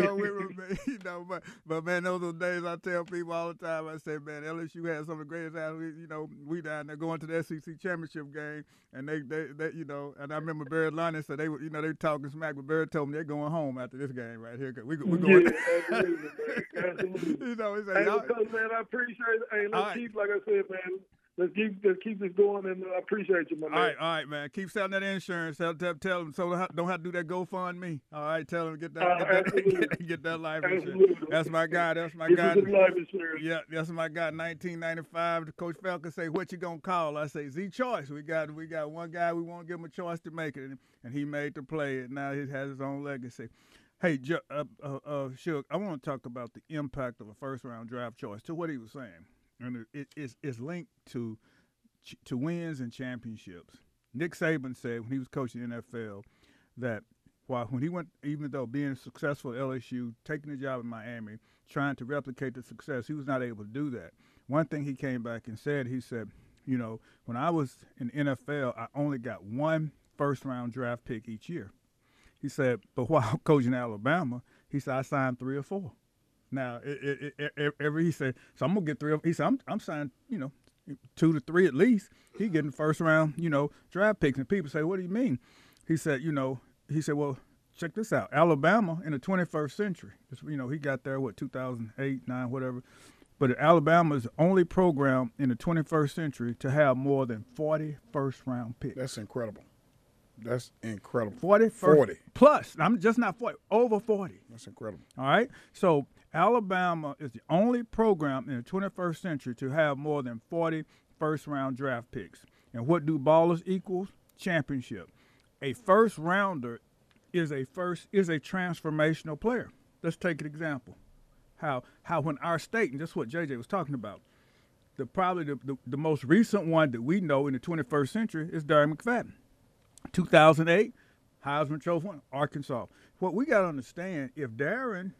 but man, those are the days I tell people all the time. I say, man, LSU has some of the greatest athletes. We down there going to the SEC championship game, and they and I remember Barry Lonnie said they were talking smack, but Barry told me they're going home after this game right here. We going. Yeah, absolutely, man. Absolutely. He said, hey, because, man, I appreciate it. Hey, let's keep, like I said, man. Let's keep this going, and I appreciate you, my man. All right, man. Keep selling that insurance. Tell them so don't have to do that GoFundMe. All right, tell them get that life insurance. That's my guy. That's my guy. Life insurance. Yeah, that's my guy. 1995. Coach Falcon say, "What you gonna call?" I say, "Z Choice." We got one guy. We want to give him a choice to make it, and he made the play. And now he has his own legacy. Hey, Shug, I want to talk about the impact of a first-round draft choice. To what he was saying. And it's linked to wins and championships. Nick Saban said when he was coaching the NFL that when he went, even though being successful at LSU, taking the job in Miami, trying to replicate the success, he was not able to do that. One thing he came back and said, he said, when I was in NFL, I only got one first-round draft pick each year. He said, but while coaching Alabama, he said, I signed 3 or 4. Now, he said, so I'm going to get 3. He said, I'm signing, 2 to 3 at least. He getting first round, draft picks. And people say, what do you mean? He said, well, check this out. Alabama in the 21st century, he got there, 2008, 9, whatever. But Alabama is the only program in the 21st century to have more than 40 first-round picks. That's incredible. That's incredible. 40. Plus, I'm just not 40, over 40. That's incredible. All right? So Alabama is the only program in the 21st century to have more than 40 first-round draft picks. And what do ballers equals? Championship. A first-rounder is a transformational player. Let's take an example. How when our state, and that's what JJ was talking about, probably the most recent one that we know in the 21st century is Darren McFadden. 2008, Heisman Trophy winner, Arkansas. What we got to understand, if Darren,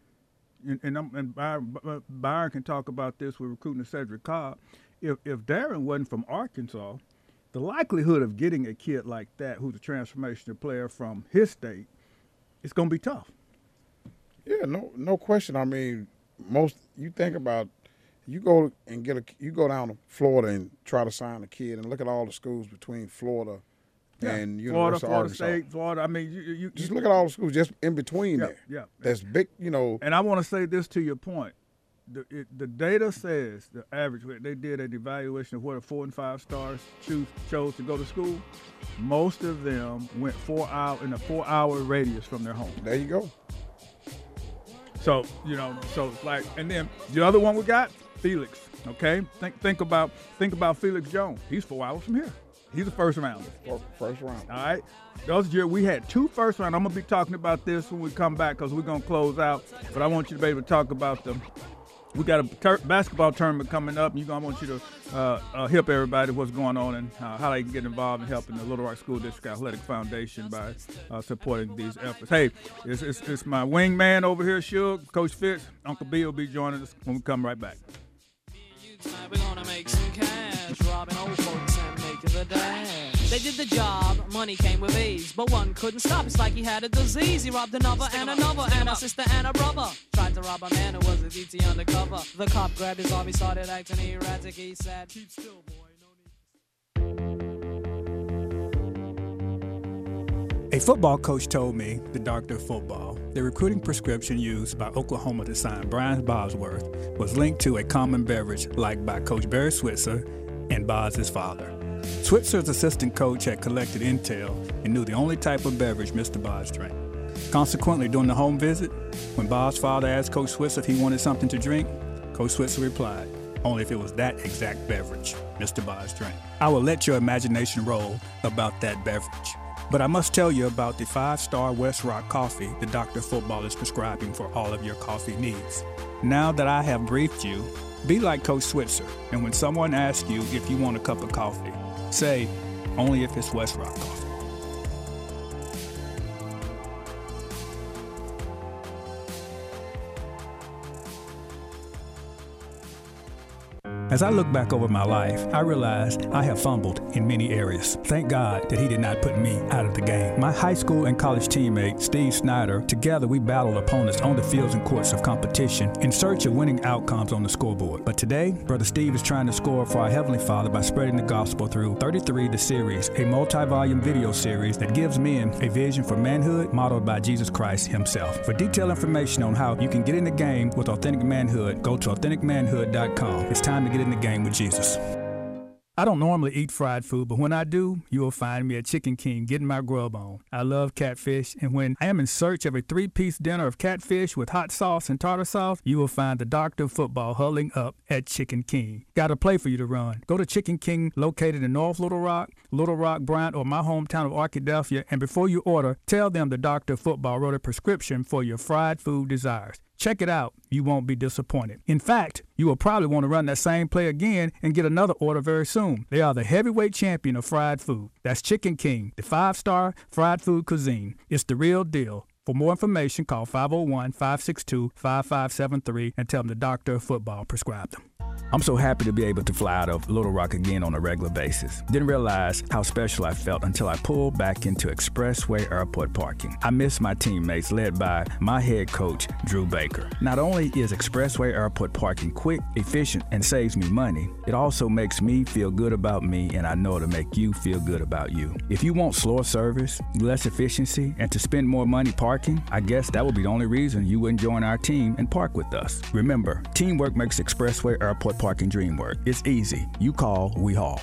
and Byron can talk about this with recruiting Cedric Cobb, if Darren wasn't from Arkansas, the likelihood of getting a kid like that who's a transformational player from his state, it's going to be tough. Yeah, no question. I mean, you think about, you go down to Florida and try to sign a kid, and look at all the schools between Florida and University of Arkansas. Florida State, Florida. I mean, you just look at all the schools just in between there. Yeah. That's big, And I want to say this to your point. The data says the average, they did an evaluation of what 4 and 5 stars chose to go to school. Most of them went 4 hour in a 4-hour radius from their home. There you go. So, and then the other one we got, Felix, okay? Think about Felix Jones. He's 4 hours from here. He's a first rounder. First round. All right. Those year we had 2 first round. I'm going to be talking about this when we come back because we're going to close out. But I want you to be able to talk about them. We got a basketball tournament coming up, and I want you to help everybody what's going on and how they can get involved in helping the Little Rock School District Athletic Foundation by supporting these efforts. Hey, it's my wingman over here, Suge, Coach Fitz. Uncle B will be joining us when we come right back. We're gonna make some cash, robbing old folks and making the dash. They did the job, money came with ease, but one couldn't stop. It's like he had a disease. He robbed another and another, and a sister and a brother. Tried to rob a man who was a DT undercover. The cop grabbed his arm, he started acting erratic. He said, "Keep still, boy." A football coach told me, the doctor of football, the recruiting prescription used by Oklahoma to sign Brian Bosworth was linked to a common beverage liked by Coach Barry Switzer and Bos's father. Switzer's assistant coach had collected intel and knew the only type of beverage Mr. Bos drank. Consequently, during the home visit, when Bos's father asked Coach Switzer if he wanted something to drink, Coach Switzer replied, only if it was that exact beverage Mr. Bos drank. I will let your imagination roll about that beverage. But I must tell you about the 5-star West Rock coffee the Dr. Football is prescribing for all of your coffee needs. Now that I have briefed you, be like Coach Switzer, and when someone asks you if you want a cup of coffee, say, only if it's West Rock coffee. As I look back over my life, I realize I have fumbled in many areas. Thank God that he did not put me out of the game. My high school and college teammate, Steve Snyder, together we battled opponents on the fields and courts of competition in search of winning outcomes on the scoreboard. But today, Brother Steve is trying to score for our Heavenly Father by spreading the gospel through 33 The Series, a multi-volume video series that gives men a vision for manhood modeled by Jesus Christ himself. For detailed information on how you can get in the game with authentic manhood, go to authenticmanhood.com. It's time to get in the game with Jesus. I don't normally eat fried food, but when I do, you will find me at Chicken King getting my grub on. I love catfish, and when I am in search of a 3-piece dinner of catfish with hot sauce and tartar sauce, you will find the Doctor of Football huddling up at Chicken King. Got a play for you to run. Go to Chicken King located in North Little Rock, Bryant, or my hometown of Arkadelphia, and before you order, tell them the Doctor of Football wrote a prescription for your fried food desires. Check it out. You won't be disappointed. In fact, you will probably want to run that same play again and get another order very soon. They are the heavyweight champion of fried food. That's Chicken King, the 5-star fried food cuisine. It's the real deal. For more information, call 501-562-5573 and tell them the Doctor of Football prescribed them. I'm so happy to be able to fly out of Little Rock again on a regular basis. Didn't realize how special I felt until I pulled back into Expressway Airport parking. I miss my teammates led by my head coach, Drew Baker. Not only is Expressway Airport parking quick, efficient, and saves me money, it also makes me feel good about me, and I know it'll make you feel good about you. If you want slower service, less efficiency, and to spend more money parking, I guess that would be the only reason you wouldn't join our team and park with us. Remember, teamwork makes Expressway Airport parking dream work. It's easy. You call, we haul.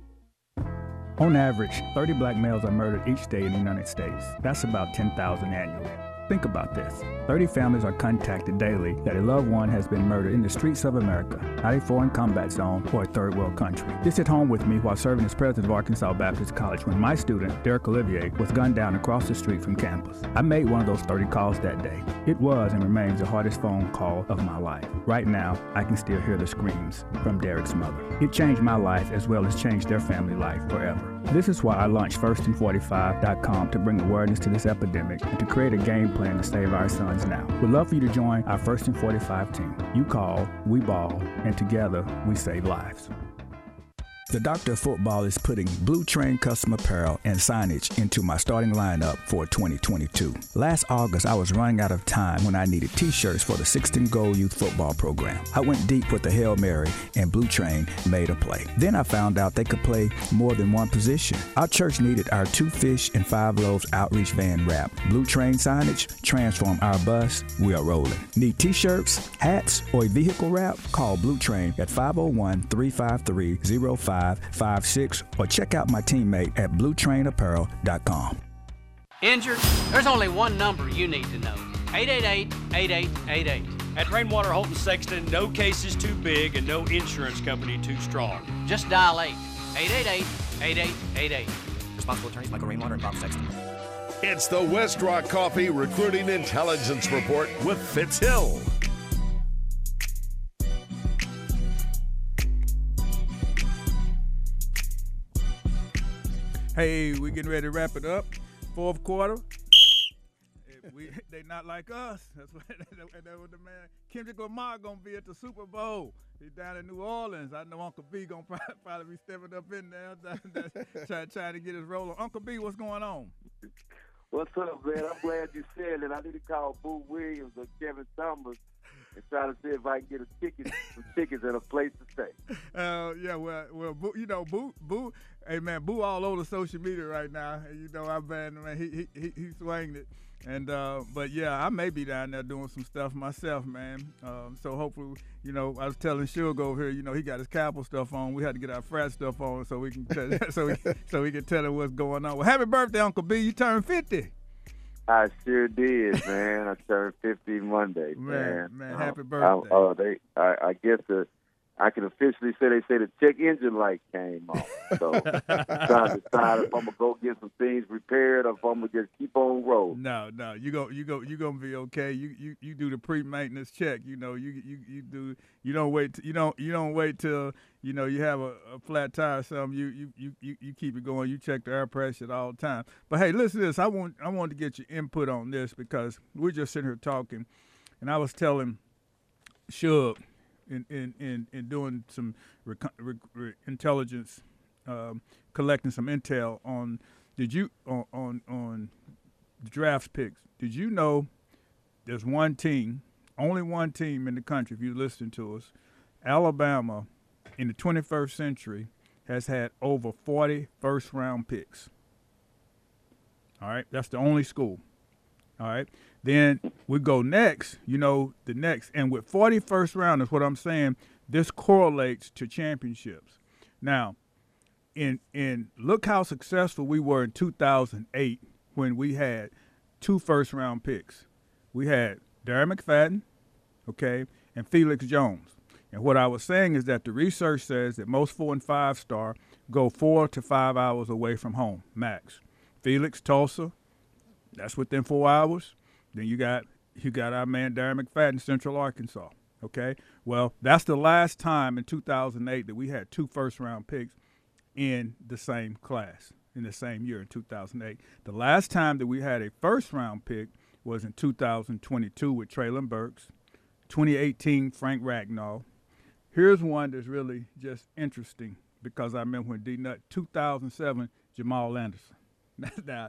On average, 30 black males are murdered each day in the United States. That's about 10,000 annually. Think about this. 30 families are contacted daily that a loved one has been murdered in the streets of America, not a foreign combat zone or a third world country. This hit home with me while serving as president of Arkansas Baptist College when my student, Derek Olivier, was gunned down across the street from campus. I made one of those 30 calls that day. It was and remains the hardest phone call of my life. Right now, I can still hear the screams from Derek's mother. It changed my life as well as changed their family life forever. This is why I launched FirstandForty5.com to bring awareness to this epidemic and to create a game plan to save our sons now. We'd love for you to join our First and 45 team. You call, we ball, and together we save lives. The Doctor of Football is putting Blue Train custom apparel and signage into my starting lineup for 2022. Last August, I was running out of time when I needed T-shirts for the 16 Goal Youth Football program. I went deep with the Hail Mary, and Blue Train made a play. Then I found out they could play more than one position. Our church needed our 2 fish and 5 loaves outreach van wrap. Blue Train signage, transform our bus, we are rolling. Need T-shirts, hats, or a vehicle wrap? Call Blue Train at 501-353-0556 or check out my teammate at bluetrainapparel.com. Injured? There's only one number you need to know. 888-8888. At Rainwater Holton Sexton, no case is too big and no insurance company too strong. Just dial 888-8888. Responsible attorneys Michael Rainwater and Bob Sexton. It's the West Rock Coffee Recruiting Intelligence Report with Fitz Hill. Hey, we getting ready to wrap it up. Fourth quarter. They not like us. That's what the man Kendrick Lamar gonna be at the Super Bowl. He's down in New Orleans. I know Uncle B gonna probably be stepping up in there, trying to get his roll on. Uncle B, what's going on? What's up, man? I'm glad you said it. I need to call Boo Williams or Kevin Summers and try to see if I can get some tickets and a place to stay. Yeah, well, Boo, you know, Boo, hey man, Boo all over social media right now. You know, man, he swinged it, and but yeah, I may be down there doing some stuff myself, man. So hopefully, you know, I was telling Suge over here, you know, he got his Capitol stuff on. We had to get our frat stuff on so we can so we can tell him what's going on. Well, happy birthday, Uncle B! You turned 50. I sure did, man. I turned 50 Monday, man. Man, happy birthday. I guess I can officially say they say the check engine light came on. So I'm trying to decide if I'm gonna go get some things repaired or if I'm gonna just keep on rolling. No, you gonna be okay. You do the pre-maintenance check. You know, you do. You don't wait till you know you have a flat tire or something. You keep it going. You check the air pressure all the time. But hey, listen to this. I want to get your input on this because we're just sitting here talking, and I was telling Suge in doing some intelligence, collecting some intel on on the draft picks. Did you know there's one team, only one team in the country, if you listen to us, Alabama, in the 21st century, has had over 40 first-round picks. All right, that's the only school. All right, then we go next, you know, the next. And with 40 first-rounders, what I'm saying, this correlates to championships. Now, in look how successful we were in 2008 when we had 2 first-round picks. We had Darren McFadden, okay, and Felix Jones. And what I was saying is that the research says that most 4- and 5-star go 4 to 5 hours away from home, max. Felix, Tulsa, that's within 4 hours. Then you got our man Darren McFadden, Central Arkansas, okay? Well, that's the last time in 2008 that we had 2 first-round picks in the same class, in the same year in 2008. The last time that we had a first-round pick was in 2022 with Traylon Burks, 2018 Frank Ragnow. Here's one that's really just interesting because I remember when D-Nut, 2007, Jamal Anderson. Now,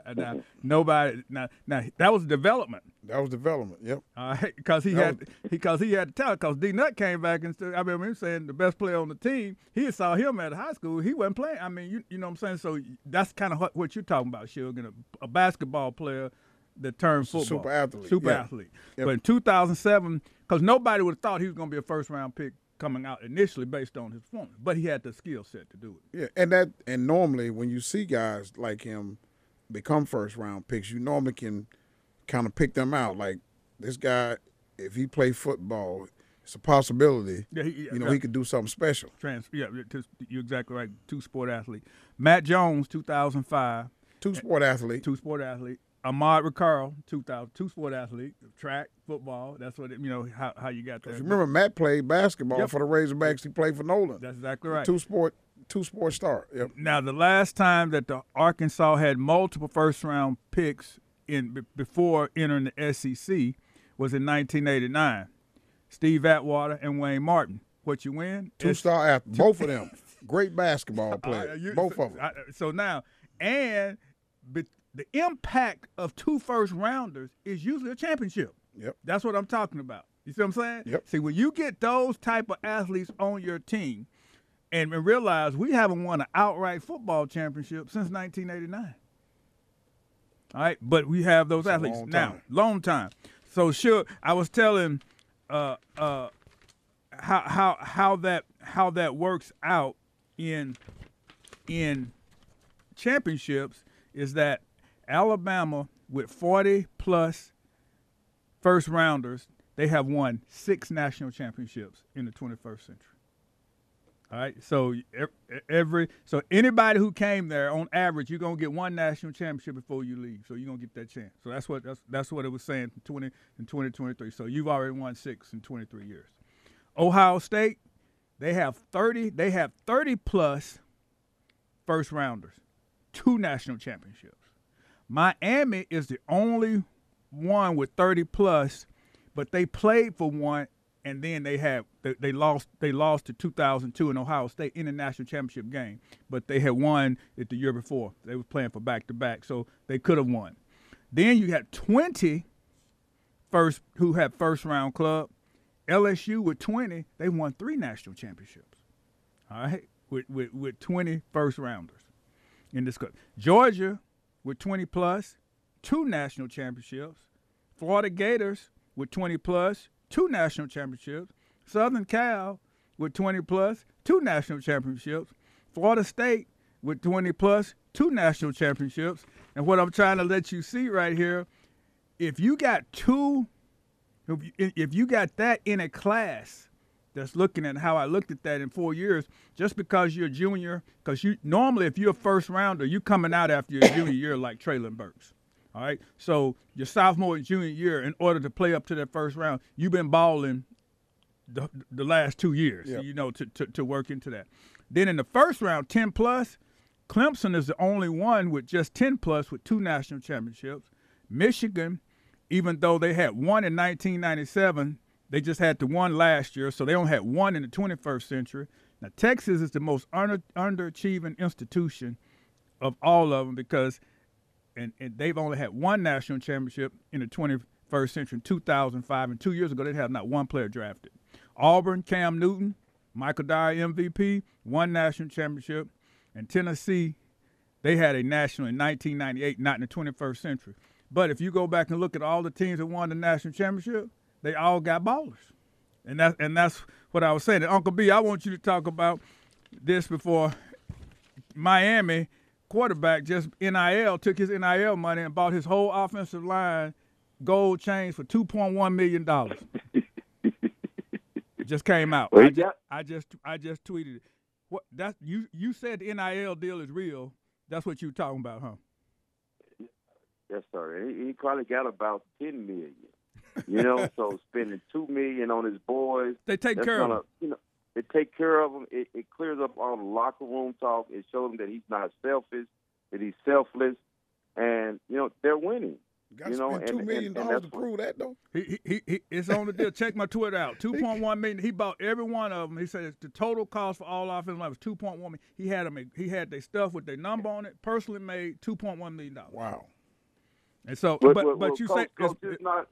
that was development. That was development. Yep. Because he had the talent. Because D-Nut came back and I remember him saying the best player on the team. He saw him at high school. He wasn't playing. I mean, you know what I'm saying. So that's kind of what you're talking about, Suge, a basketball player that turned football. Super athlete. Yep. But in 2007, because nobody would have thought he was going to be a first-round pick coming out initially based on his performance, but he had the skill set to do it. Yeah, and normally when you see guys like him become first-round picks, you normally can kind of pick them out. Like this guy, if he play football, it's a possibility. Yeah, he could do something special. You're exactly right. 2-sport athlete. Matt Jones, 2005. 2-sport athlete. 2-sport athlete. Ahmad Ricaro, 2-sport athlete, track, football. That's what how you got that. Remember, Matt played basketball for the Razorbacks. He played for Nolan. That's exactly right. 2-sport star. Yep. Now, the last time that the Arkansas had multiple first-round picks before entering the SEC was in 1989. Steve Atwater and Wayne Martin. What you win? 2-star athlete. Both of them. Great basketball players, both of them. So now, and the impact of 2 first-rounders is usually a championship. Yep. That's what I'm talking about. You see what I'm saying? Yep. See, when you get those type of athletes on your team and realize we haven't won an outright football championship since 1989. All right, but we have those athletes now. Long time. So sure, I was telling how that works out in championships is that Alabama with 40+ first rounders, they have won 6 national championships in the 21st century. All right, so anybody who came there, on average, you're gonna get 1 national championship before you leave. So you're gonna get that chance. So that's what it was saying in 2023. So you've already won 6 in 23 years. Ohio State, they have 30+ first rounders, 2 national championships. Miami is the only one with 30+, but they played for one, and then they lost to 2002 in Ohio State in the national championship game, but they had won it the year before. They were playing for back-to-back, so they could have won. Then you had 20 who had first-round club. LSU with 20, they won 3 national championships. All right, with 20 first-rounders in this club. Georgia with 20+, 2 national championships. Florida Gators with 20+, 2 national championships. Southern Cal with 20+, 2 national championships. Florida State with 20+, 2 national championships. And what I'm trying to let you see right here, if you got that in a class that's looking at how I looked at that in 4 years, just because you're a junior, because you normally if you're a first rounder, you're coming out after your junior year like Traylon Burks. All right, so your sophomore and junior year, in order to play up to that first round, you've been balling the last 2 years, yep. to work into that. Then in the first round, 10+, Clemson is the only one with just 10+ with 2 national championships. Michigan, even though they had 1 in 1997, they just had the 1 last year, so they only had 1 in the 21st century. Now, Texas is the most underachieving institution of all of them because and they've only had 1 national championship in the 21st century in 2005, and 2 years ago they had not 1 player drafted. Auburn, Cam Newton, Michael Dyer MVP, 1 national championship, and Tennessee, they had a national in 1998, not in the 21st century. But if you go back and look at all the teams that won the national championship, they all got ballers. And that's what I was saying. And Uncle B, I want you to talk about this before Miami quarterback just took his NIL money and bought his whole offensive line gold chains for $2.1 million. It just came out. Well, I just tweeted it. What you said the NIL deal is real. That's what you were talking about, huh? Yes, sir. He probably got about $10 million. So spending $2 million on his boys. They take care of him. They take care of him. It clears up all the locker room talk. It shows him that he's not selfish, that he's selfless, and they're winning. You got to spend $2 million to prove that, though. He it's on the deal. Check my Twitter out. $2.1 million. He bought every one of them. He said the total cost for all offensive line was $2.1 million. He had their stuff with their number on it. Personally made $2.1 million. Wow. And so, but you Coach, say it's not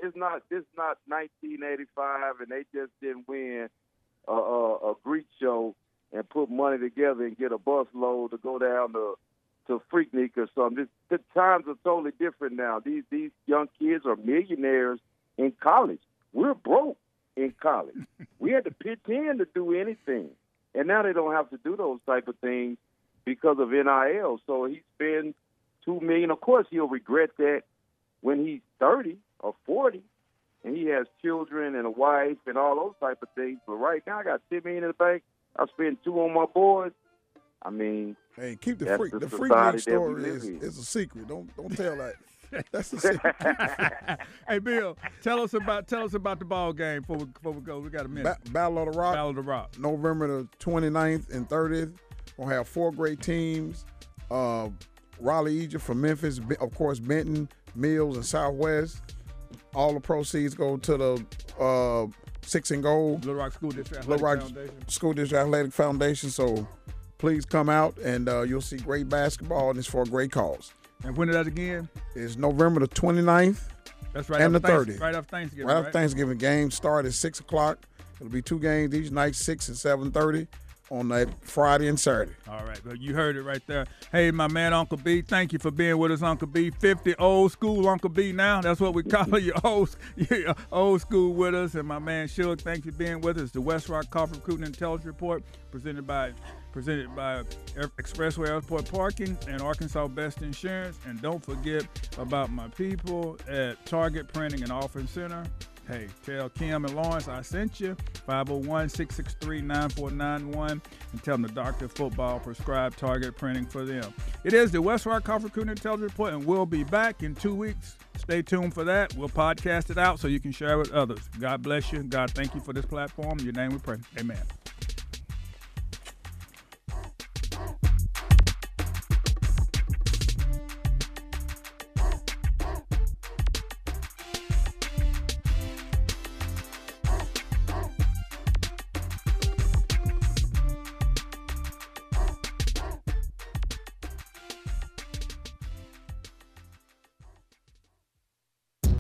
1985, and they just didn't win a Greek show and put money together and get a bus load to go down to Freaknik or something. The times are totally different now. These young kids are millionaires in college. We're broke in college. We had to pitch in to do anything, and now they don't have to do those type of things because of NIL. So he spends $2 million. Of course, he'll regret that when he's 30 or 40 and he has children and a wife and all those type of things. But right now, I got $10 million in the bank. I spend $2 on my boys. I mean, hey, keep the Freaknik story is a secret. Don't tell that. That's a secret. Hey, Bill, tell us about the ball game before we go. We got a minute. Battle of the Rock. Battle of the Rock. November the 29th and 30th. We'll have 4 great teams. Raleigh, Egypt from Memphis, of course, Benton, Mills, and Southwest. All the proceeds go to the 6 and Gold. Little Rock School District Athletic Foundation. School District Athletic Foundation. So please come out, and you'll see great basketball, and it's for a great cause. And when is that again? It's November the 29th. That's right. And the 30th. Right after Thanksgiving. Right after Thanksgiving. Games start at 6 o'clock. It'll be 2 games each night, 6 and 7:30 on that Friday and Saturday. All right. Well, you heard it right there. Hey, my man, Uncle B, thank you for being with us, Uncle B. 50 old school Uncle B now. That's what we call you, old school with us. And my man, Shug, thank you for being with us. The West Rock Coffee Recruiting Intelligence Report presented by Expressway Airport Parking and Arkansas Best Insurance. And don't forget about my people at Target Printing and Offering Center. Hey, tell Kim and Lawrence I sent you, 501-663-9491, and tell them the Doctor of Football prescribed Target Printing for them. It is the West Rock Coffee Recruiting Intelligence Report, and we'll be back in 2 weeks. Stay tuned for that. We'll podcast it out so you can share it with others. God bless you. God, thank you for this platform. In your name we pray. Amen.